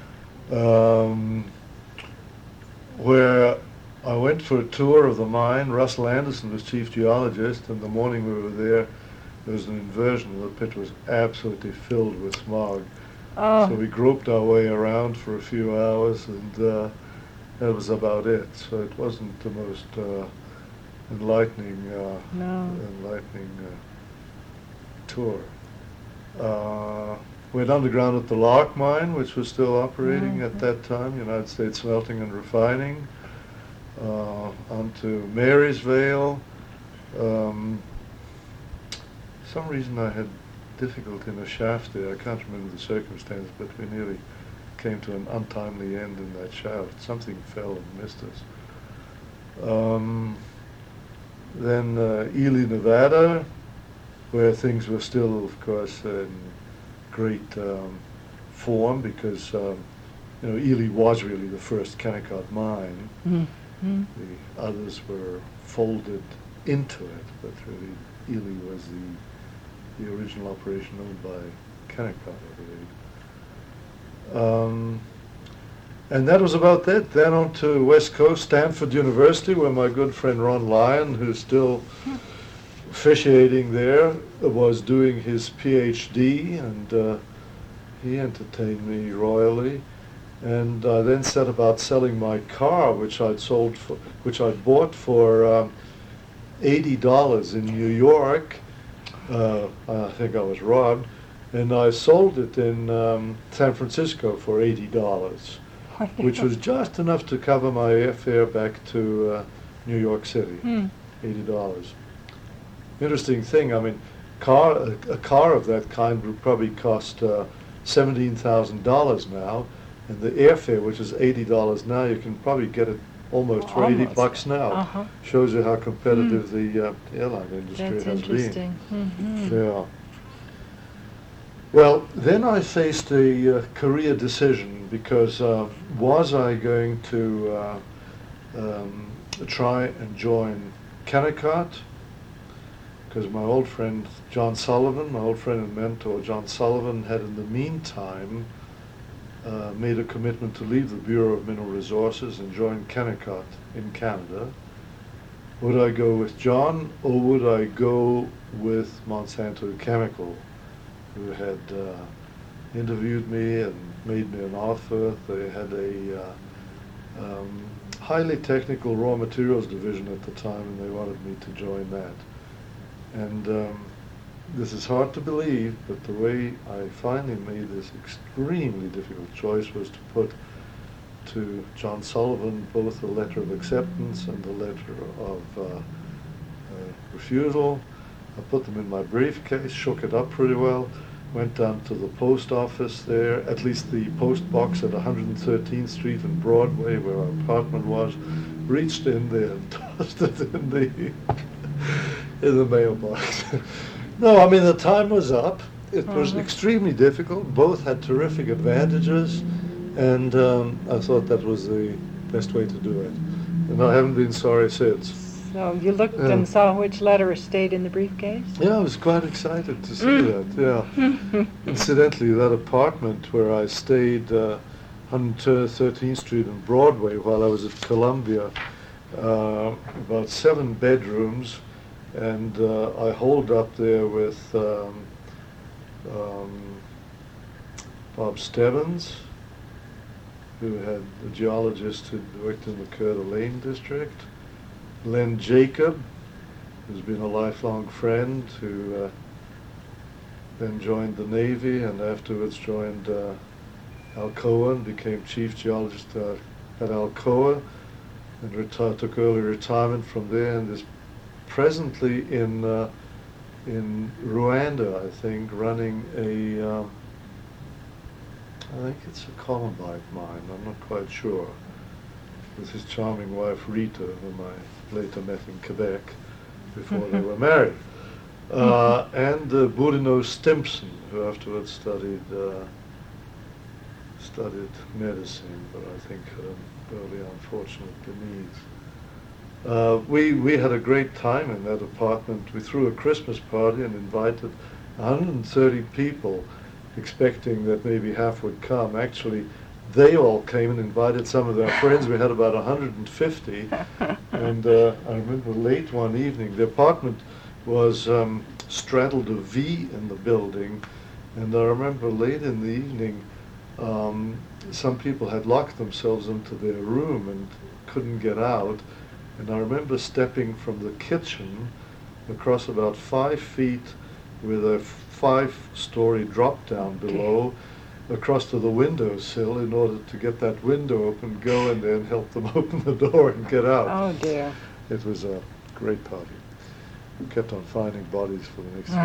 where I went for a tour of the mine. Russell Anderson was chief geologist, and the morning we were there was an inversion. The pit was absolutely filled with smog. Oh. So we groped our way around for a few hours, and that was about it. So it wasn't the most enlightening No. tour. Went underground at the Lark Mine, which was still operating at that time, United States Smelting and Refining. Onto Marysvale. Some reason I had difficulty in a shaft there. I can't remember the circumstance, but we nearly came to an untimely end in that shaft. Something fell and missed us. Then Ely, Nevada, where things were still, of course, in great form, because Ely was really the first Kennecott mine. Mm-hmm. The others were folded into it, but really Ely was the original operation owned by Kennecott, I believe. And that was about it. Then on to West Coast, Stanford University, where my good friend Ron Lyon, who's still officiating there, was doing his PhD, and he entertained me royally. And I then set about selling my car, which I'd bought for $80 in New York. I think I was robbed, and I sold it in San Francisco for $80, which was just enough to cover my airfare back to New York City. $80. Interesting thing. I mean, a car of that kind would probably cost $17,000 now, and the airfare, which is $80 now, you can probably get it almost for $80 now. Uh-huh. Shows you how competitive the airline industry That's has interesting. been. Mm-hmm. Yeah. Well, then I faced a career decision, because was I going to try and join Kennecott? Because my old friend John Sullivan, my old friend and mentor John Sullivan, had in the meantime made a commitment to leave the Bureau of Mineral Resources and join Kennecott in Canada. Would I go with John, or would I go with Monsanto Chemical, who had interviewed me and made me an offer. They had a highly technical raw materials division at the time, and they wanted me to join that. And this is hard to believe, but the way I finally made this extremely difficult choice was to put to John Sullivan both a letter of acceptance and a letter of refusal. I put them in my briefcase, shook it up pretty well, went down to the post office there, at least the post box at 113th Street and Broadway where our apartment was, reached in there and tossed it in the mailbox. No, I mean, the time was up. It was extremely difficult. Both had terrific advantages, and I thought that was the best way to do it. And I haven't been sorry since. So you looked and saw which letter stayed in the briefcase? Yeah, I was quite excited to see that, yeah. Incidentally, that apartment where I stayed, 113th Street and Broadway while I was at Columbia, about 7 bedrooms, and I holed up there with Bob Stebbins, who had a geologist who worked in the Coeur d'Alene district, Len Jacob, who's been a lifelong friend, who then joined the Navy and afterwards joined Alcoa and became chief geologist at Alcoa, and took early retirement from there, and is presently in Rwanda, I think, running a I think it's a columbite mine, I'm not quite sure, with his charming wife Rita, whom I later met in Quebec before they were married. And Boudinot Stimson, who afterwards studied medicine, but I think early unfortunate disease. We had a great time in that apartment. We threw a Christmas party and invited 130 people, expecting that maybe half would come. Actually, they all came and invited some of their friends. We had about 150. And I remember late one evening, the apartment was straddled a V in the building. And I remember late in the evening, some people had locked themselves into their room and couldn't get out. And I remember stepping from the kitchen across about 5 feet with a 5-story drop down below, across to the windowsill in order to get that window open, go and then help them open the door and get out. Oh dear. It was a great party. We kept on finding bodies for the next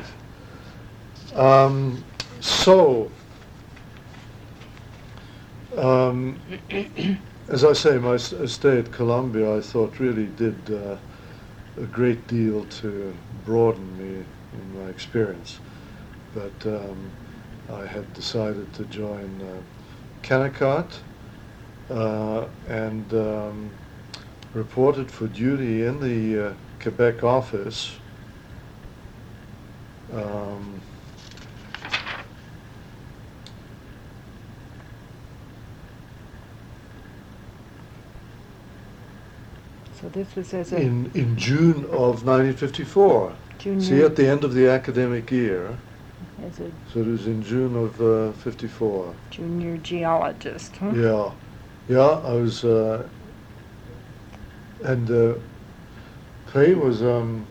few days. As I say, my stay at Columbia, I thought, really did a great deal to broaden me in my experience. But I had decided to join Kennecott and reported for duty in the Quebec office. So this was as a in June of 1954. junior. See, at the end of the academic year. As a So it was in June of 54. junior geologist. Huh? Yeah, I was, and pay was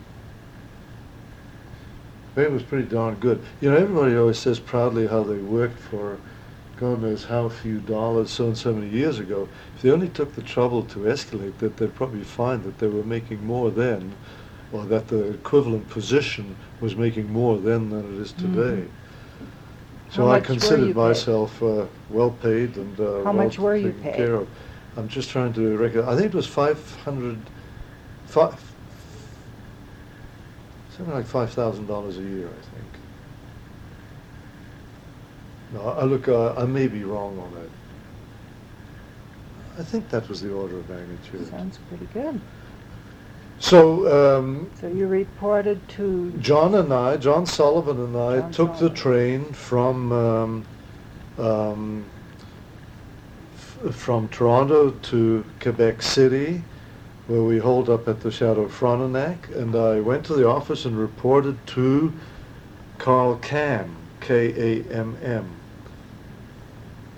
pretty darn good. You know, everybody always says proudly how they worked for God knows how few dollars so and so many years ago. If they only took the trouble to escalate that, they'd probably find that they were making more then, or that the equivalent position was making more then than it is today. So I considered myself well paid and How much were you taken paid? care of. I'm just trying to reckon. I think it was something like $5,000 a year, I think. No, I may be wrong on that. I think that was the order of magnitude. Sounds pretty good. So So you reported to John Sullivan and I John took the Sullivan. train from Toronto to Quebec City, where we holed up at the Chateau Frontenac, and I went to the office and reported to Carl Kamm, Kamm,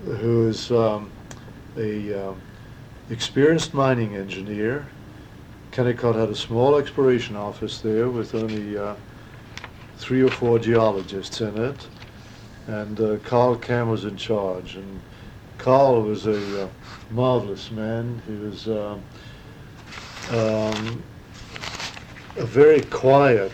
who is a experienced mining engineer. Kennecott had a small exploration office there with only 3 or 4 geologists in it, and Carl Cam was in charge. And Carl was a marvelous man. He was a very quiet,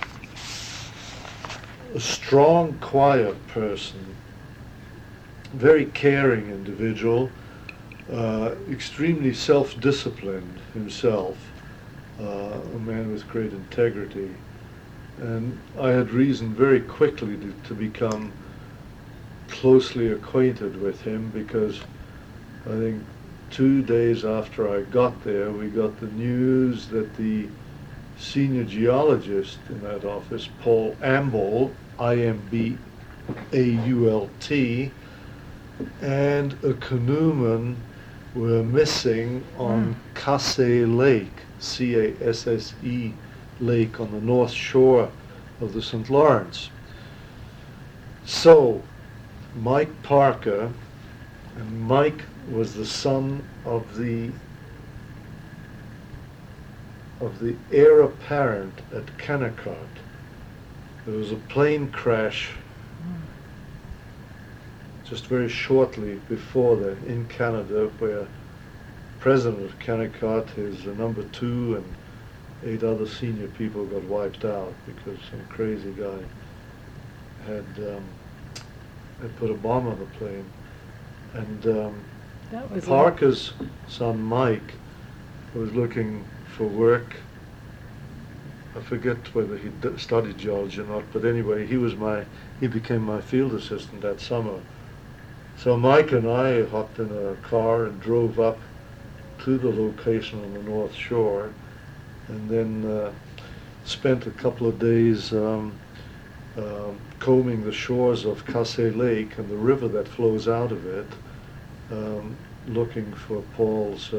a strong, quiet person, very caring individual, extremely self-disciplined himself, a man with great integrity. And I had reason very quickly to become closely acquainted with him, because I think 2 days after I got there, we got the news that the senior geologist in that office, Paul Ambault, I-M-B-A-U-L-T, and a canoeman were missing on Casse Lake, C-A-S-S-E Lake, on the north shore of the St. Lawrence. So Mike Parker, and Mike was the son of the heir apparent at Kennecott. There was a plane crash just very shortly before that in Canada, where president of Kennecott, his number 2, and 8 other senior people got wiped out because some crazy guy had put a bomb on the plane. And That was Parker's son Mike was looking for work. I forget whether he studied geology or not, but anyway, he became my field assistant that summer. So Mike and I hopped in a car and drove up to the location on the North Shore, and then spent a couple of days combing the shores of Casse Lake and the river that flows out of it, looking for Paul's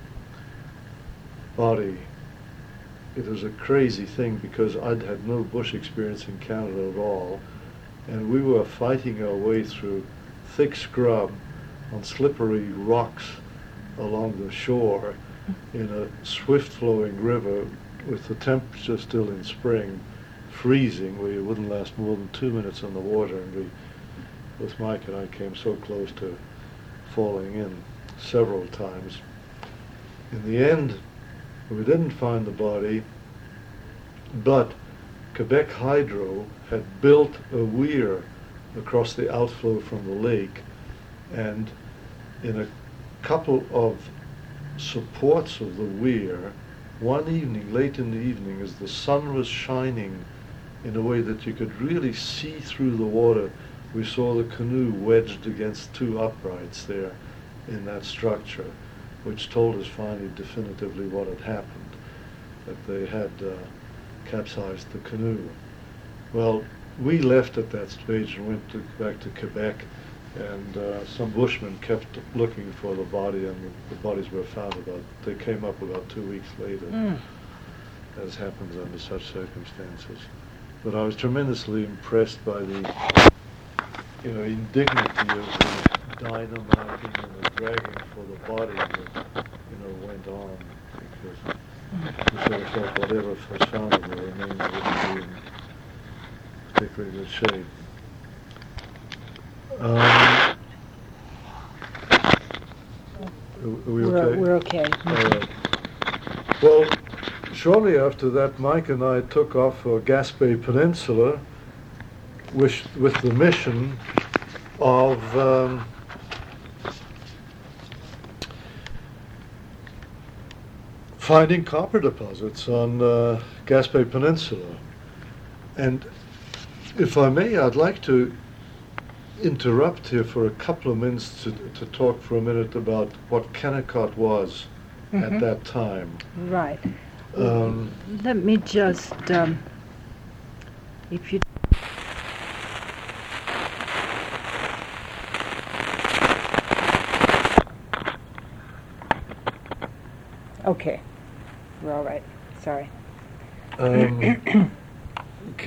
body. It was a crazy thing because I'd had no bush experience in Canada at all, and we were fighting our way through thick scrub on slippery rocks along the shore in a swift-flowing river with the temperature still in spring, freezing, where you wouldn't last more than 2 minutes on the water, and both Mike and I came so close to falling in several times. In the end, we didn't find the body, but Quebec Hydro had built a weir across the outflow from the lake, and in a couple of supports of the weir, one evening, late in the evening, as the sun was shining in a way that you could really see through the water, we saw the canoe wedged against 2 uprights there in that structure, which told us finally definitively what had happened, that they had capsized the canoe. Well, we left at that stage and went back to Quebec, and some bushmen kept looking for the body, and the bodies were found they came up about 2 weeks later, as happens under such circumstances. But I was tremendously impressed by the indignity of the dynamiting and the dragging for the body that went on, because we sort of thought whatever was found of the remains wouldn't be in particularly good shape. Are we okay? We're okay. All right. Well, shortly after that, Mike and I took off for Gaspé Peninsula with the mission of finding copper deposits on Gaspé Peninsula. And if I may, I'd like to interrupt here for a couple of minutes to talk for a minute about what Kennecott was at that time. Right. Let me just, if you... Okay. We're all right. Sorry.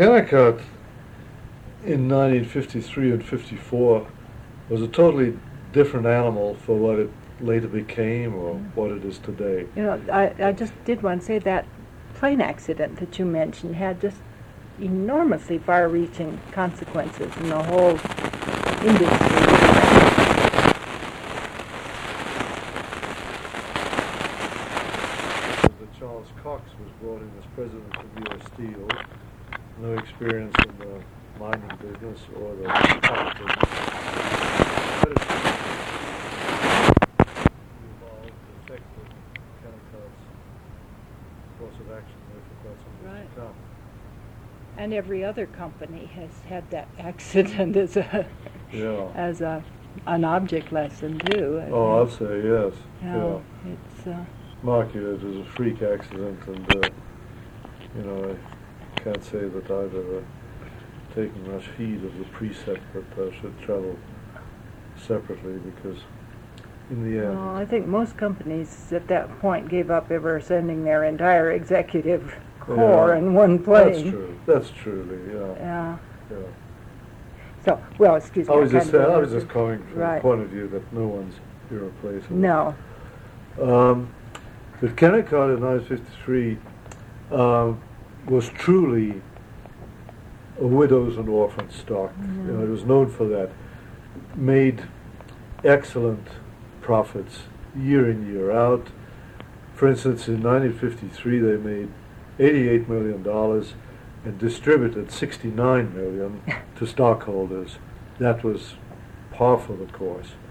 Kennecott in 1953 and 54 was a totally different animal for what it later became or what it is today. You know, I just did want to say that plane accident that you mentioned had just enormously far-reaching consequences in the whole industry. Charles Cox was brought in as president of U.S. Steel. No experience in the mining business or the pulp business. But it evolved, affected Kennecott's course of action there for quite some years to come. And every other company has had that accident as an object lesson too. I'll say yes. Yeah. It's marking it as a freak accident, and I can't say that I've ever taken much heed of the precept that I should travel separately, because in the end... Well, I think most companies at that point gave up ever sending their entire executive corps in one plane. That's true, Yeah. Yeah. So, well, excuse me. I was just coming from the point of view that no one's irreplaceable. No. But Kennecott in 1953 was truly a widows and orphans stock. Mm-hmm. It was known for that. Made excellent profits year in, year out. For instance, in 1953 they made $88 million and distributed $69 million to stockholders. That was par for the course.